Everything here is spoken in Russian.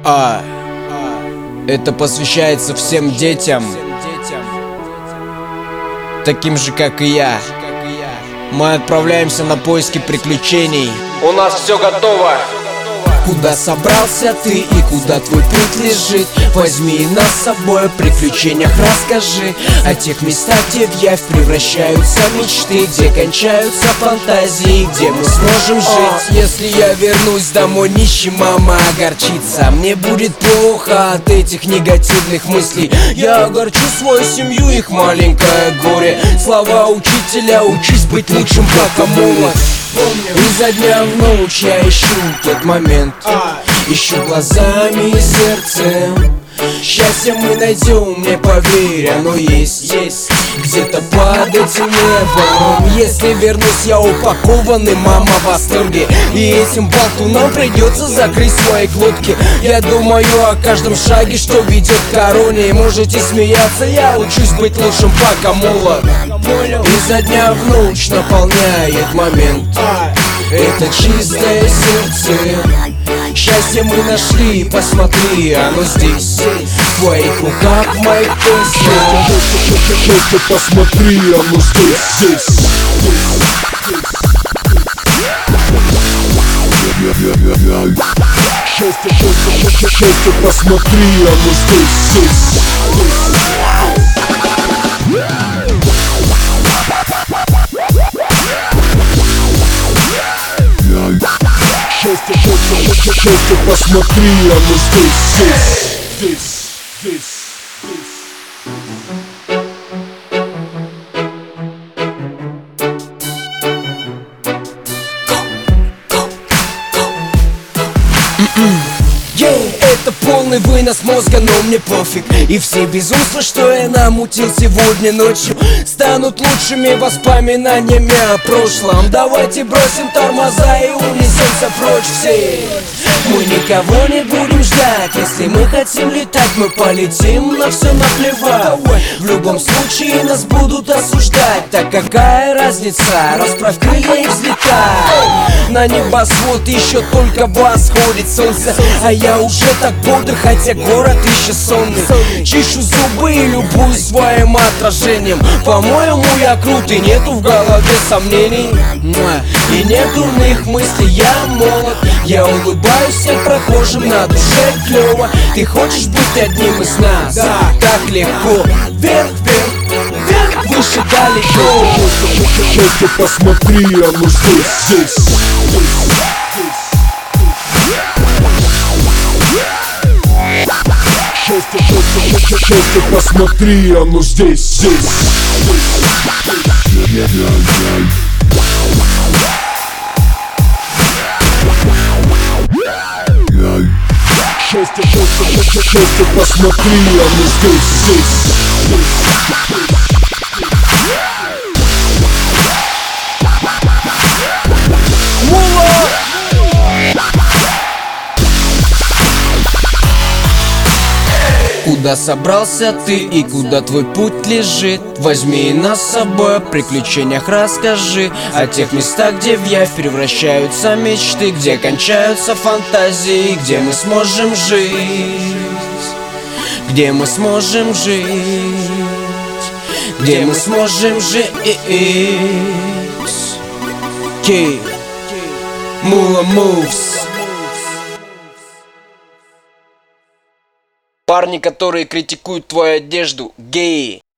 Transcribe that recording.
Это посвящается всем детям, таким же, как и я. Мы отправляемся на поиски приключений. У нас все готово. Куда собрался ты и куда твой путь лежит? Возьми нас с собой, о приключениях расскажи. О тех местах, где в явь превращаются мечты, где кончаются фантазии, где мы сможем жить. Если я вернусь домой нищим, мама огорчится. Мне будет плохо от этих негативных мыслей. Я огорчу свою семью, их маленькое горе. Слова учителя: учись быть лучшим, пока молод. Изо дня в ночь я ищу тот момент, ищу глазами и сердцем. Счастье мы найдем, не поверь, оно есть где-то под этим небом. Если вернусь я упакованный, мама в восторге, и этим болтунам придется закрыть свои глотки. Я думаю о каждом шаге, что ведет к короне. Можете смеяться, я учусь быть лучшим, пока молод. Изо дня в ночь наполняет момент это чистое сердце. Счастье мы нашли, посмотри, оно здесь, в твоих руках, в моих пальцах. Счастье, посмотри, оно здесь. Счастье, посмотри, оно здесь. Счастье, посмотри, оно здесь. Это полный вынос мозга, но мне пофиг. И все безумства, что я намутил сегодня ночью, станут лучшими воспоминаниями о прошлом. Давайте бросим тормоза и унесемся прочь все. Мы никого не будем ждать. Если мы хотим летать, мы полетим, на все наплевать. В любом случае нас будут осуждать. Так какая разница, расправь крылья и взлетай. На небосвод еще только восходит солнце, а я уже так бодр, хотя город еще сонный. Чищу зубы и любуюсь своим отражением. По-моему, я крут, и нету в голове сомнений, и нет дурных мыслей, я молод. Я улыбаюсь всем прохожим, на душе клево. Ты хочешь быть одним из нас? Так легко. Вверх, вверх, вверх, выше, далеко. Счастье, посмотри, оно здесь. Счастье, посмотри, оно здесь. Счастье, посмотри, оно здесь. Куда собрался ты и куда твой путь лежит? Возьми нас с собой, о приключениях расскажи. О тех местах, где в явь превращаются мечты, где кончаются фантазии, где мы сможем жить. Где мы сможем жить. Где мы сможем жить. Mula Moves. Парни, которые критикуют твою одежду, геи.